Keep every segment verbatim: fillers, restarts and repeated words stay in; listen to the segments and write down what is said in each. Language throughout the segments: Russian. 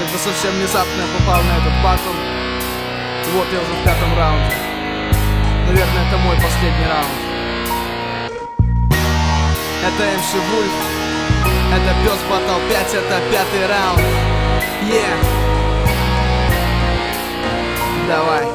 Когда совсем внезапно я попал на этот батл. И вот я уже в пятом раунде. Наверное, это мой последний раунд. Это эм си Вульф, это Пёс Батл пять, это пятый раунд. Yeah. Давай.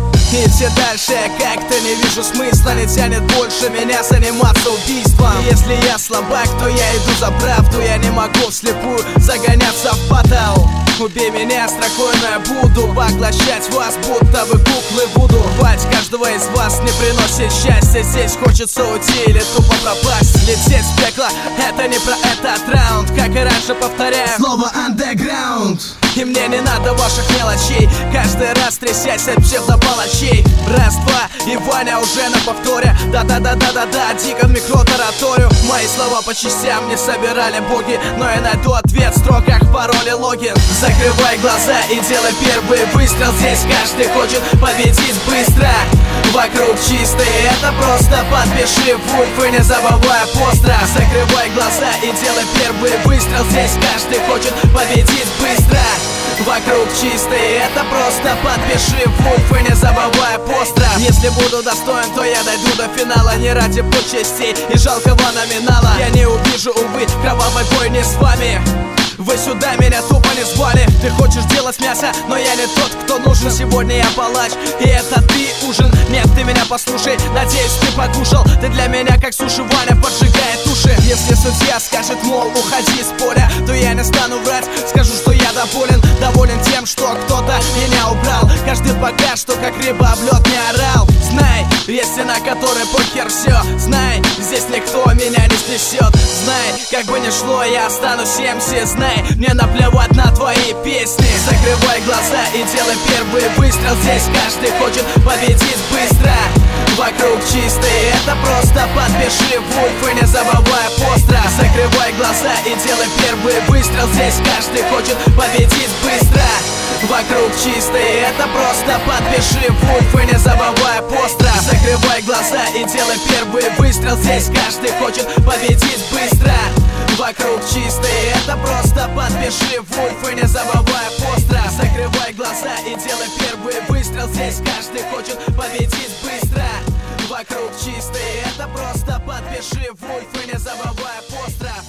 И все дальше я как-то не вижу смысла. Не тянет больше меня заниматься убийством. И если я слабак, то я иду за правду. Я не могу вслепую загоняться в батл. Убей меня строкой, но я буду поглощать вас, будто бы куклы буду. Рвать каждого из вас не приносит счастья. Здесь хочется уйти или тупо пропасть. Лететь в пекло, это не про этот раунд. Как и раньше повторяю слово underground. И мне не надо ваших мелочей. Каждый раз трясясь от псевдопалачей. Раз, два, и Ваня уже на повторе. Да-да-да-да-да-да, дико микротараторию. Мои слова по частям не собирали боги, но я найду ответ в строках, пароль и логин. Закрывай глаза и делай первый выстрел. Здесь каждый хочет победить быстро. Вокруг чистый, это просто подпиши Вульф и не забывай постра. Закрывай глаза и делай первый выстрел. Здесь каждый хочет победить быстро. Вокруг чистый, это просто подпиши Вульф и не забывай постра. Если буду достоин, то я дойду до финала. Не ради почестей и жалкого номинала. Я не увижу, увы, кровавой бойни с вами. Вы сюда меня тупо не звали. Ты хочешь делать мясо, но я не тот, кто нужен. Сегодня я палач, и это ты ужин. Нет, ты меня послушай, надеюсь, ты покушал. Ты для меня как суши, Ваня поджигает уши. Если судья скажет, мол, уходи с поля, то я не стану врать, скажу, что я доволен. Доволен тем, что кто-то меня убрал. Каждый пока что как рыба об лед не орал. Знай, есть стена, которой похер все. Знай, здесь никто меня не снесет. Знай, как бы ни шло, я останусь эм си. Знай, мне наплевать на твои песни. Закрывай глаза и делай первый выстрел. Здесь каждый хочет победить быстро. Вокруг чистый, это просто подпиши Вульф и не забывай постра. Закрывай глаза и делай первый выстрел. Здесь каждый хочет победить быстро. Вокруг чистый, это просто подпиши Вульф и не забывай постра. Закрывай глаза и делай первый выстрел. Здесь каждый хочет победить быстро. Вокруг чистый, это просто подпиши Вульф и не забывай постра. Закрывай глаза и делай первый выстрел. Здесь каждый хочет победить быстро. Вокруг чистый, это просто подпиши Вульф и не забывай постра.